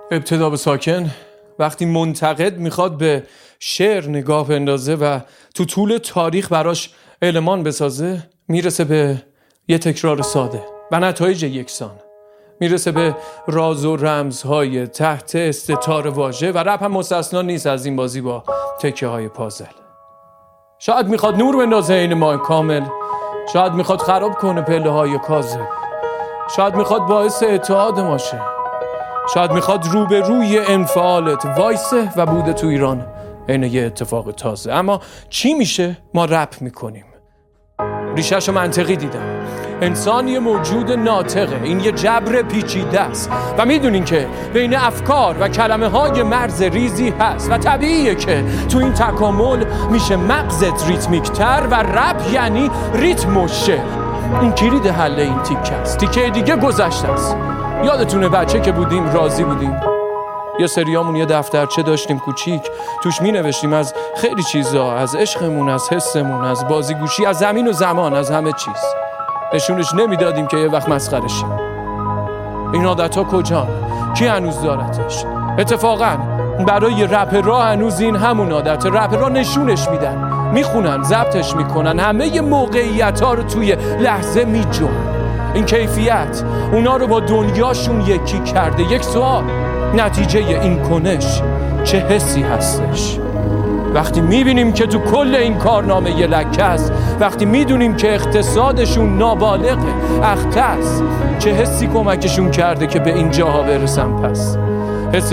ابتدا به ساکن. وقتی منتقد میخواد به شعر نگاه بندازه و تو طول تاریخ براش المان بسازه، میرسه به یه تکرار ساده و نتایج یکسان. میرسه به راز و رمزهای تحت استتار واژه و رپ هم مستثنا نیست از این بازی با تکه های پازل. شاید میخواد نور بندازه این ماه کامل، شاید میخواد خراب کنه پله های کاذب، شاید میخواد باعث اتحاد ما شه، شاید میخواد روبروی انفعالت وایسه و بوده تو ایران این یه اتفاق تازه. اما چی میشه؟ ما رپ میکنیم. ریشه‌شو منطقی دیدم. انسان یه موجود ناطقه، این یه جبر پیچیده است و میدونین که بین افکار و کلمه های مرز ریزی هست و طبیعیه که تو این تکامل میشه مغزت ریتمیکتر و رپ یعنی ریتم و شعر. این کلید حل این تیکه است. تیکه دیگه گذشته است. یادتونه بچه که بودیم راضی بودیم؟ یه سریامون یه دفترچه داشتیم کوچیک، توش می نوشتیم از خیلی چیزا، از عشقمون، از حسمون، از بازیگوشی، از زمین و زمان، از همه چیز. نشونش نمیدادیم که یه وقت مسخره شیم. این عادت‌ها کجان؟ کی هنوز دارتش؟ اتفاقا برای رپرها هنوز این همون عادت. رپرها نشونش میدن، میخونن، ضبطش میکنن، همه موقعیت‌ها رو توی لحظه میجون. این کیفیت اونا رو با دنیاشون یکی کرده. یک سوال: نتیجه این کنش چه حسی هستش؟ وقتی میبینیم که تو کل این کارنامه یه لکه است، وقتی میدونیم که اقتصادشون نابالغه، اختص، چه حسی کمکشون کرده که به این جاها برسن؟ پس حس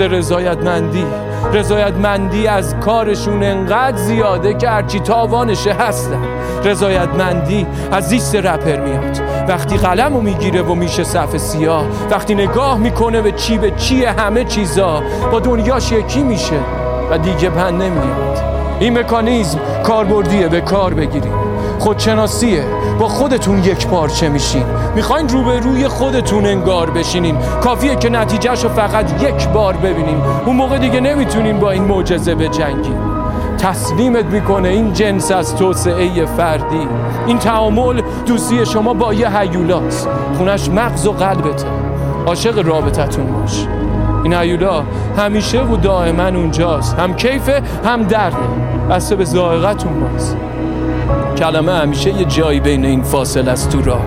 رضایتمندی از کارشون انقدر زیاده که هرچی تاوانشه هستن. رضایتمندی از زیست رپر میاد وقتی قلمو میگیره و میشه صف سیاه، وقتی نگاه میکنه به چی همه چیزا، با دنیاش یکی میشه و دیگه بند نمیاد. این مکانیزم کاربردیه، به کار بگیریم. خودشناسیه، با خودتون یک پارچه میشین. میخواین روبروی خودتون انگار بشینین، کافیه که نتیجهشو فقط یک بار ببینین. اون موقع دیگه نمیتونین با این معجزه بجنگین. تسلیمت میکنه این جنس از توسعه فردی. این تعامل دوستی شما با یه هیولاست، خونش مغز و قلبته. عاشق رابطتون باش. این هیولا همیشه و دائما اونجاست، هم کیفه هم درده، بسته به ذائقتون باز. کلمه همیشه یه جایی بین این فاصله است تو راه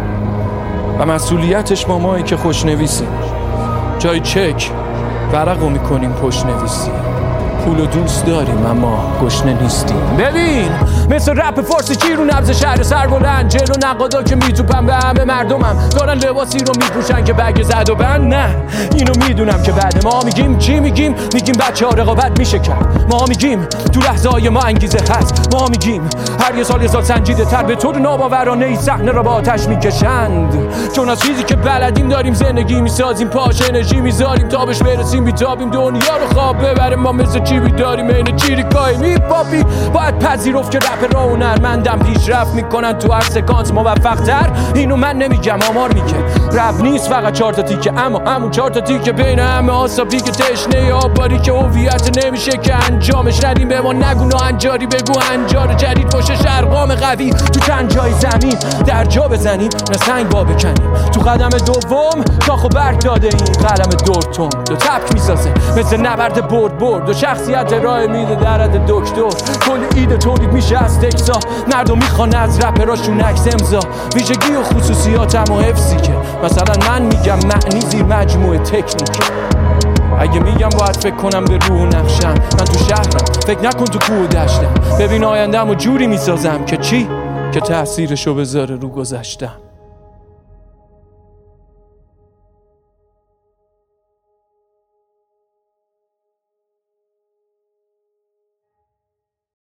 و مسئولیتش مایی که خوشنویسیم. جای چک ورقو میکنیم پشت نویسی. پولو دوست داریم اما گشنه نیستیم. ببین مثل رپ فارسی چی رو نبض شهر سر بلند، جلو نقادا که میتوپن به همه مردمم، دارن لباسی رو میپوشن که بگ زد و بند. نه اینو میدونم که بعد ما میگیم چی میگیم بچه ها رقابت میشه کرد. ما میگیم تو لحظه های ما انگیزه هست. ما میگیم هر یه سال سنجیده تر به طور ناباورانه ای صحنه را با آتش میکشند. چون از چیزی که بلدیم داریم زندگی میسازیم، پاش انرژی میذاریم تا بهش برسیم، بیتابیم دنیا رو خواب ببریم. ما مثل چی بیداریم این چیریکای میپاپی. باید پذیرفت که رپ را هنرمندم پیشرفت میکنن تو هر سکانس موفق تر. اینو من نمیگم، آمار میگه. رپ نیست فقط 4 تا تیکه، اما همون 4 تا تیکه بین همه آسابی که تشنه آباری که هویت نمیشه که انجامش ندیم. به ما نگو ناهنجاری، بگو هنجار جدید باشه شرقام قوی. تو چند جای زمین در جا بزنیم نه سنگ با بکنیم. تو قدم دوم شاخو برگ داده این قلم دورتون دو تپک میسازه مثل نبرد برد و شخصیت راه میده در حد دکتر. کل ایده تولید میشه از تکسا، مردم میخوان از رپراشون عکس امضا. ویژگی و خصوصیاتم و حفظی که مثلا من میگم معنی زیر مجموعه تکنیک. اگه میگم باید فکر کنم به روح و نقشم، من تو شهرم، فکر نکن تو کوه و دشتم. ببین آینده‌مو جوری میسازم که چی؟ که تأثیرشو بذاره رو گذشتم.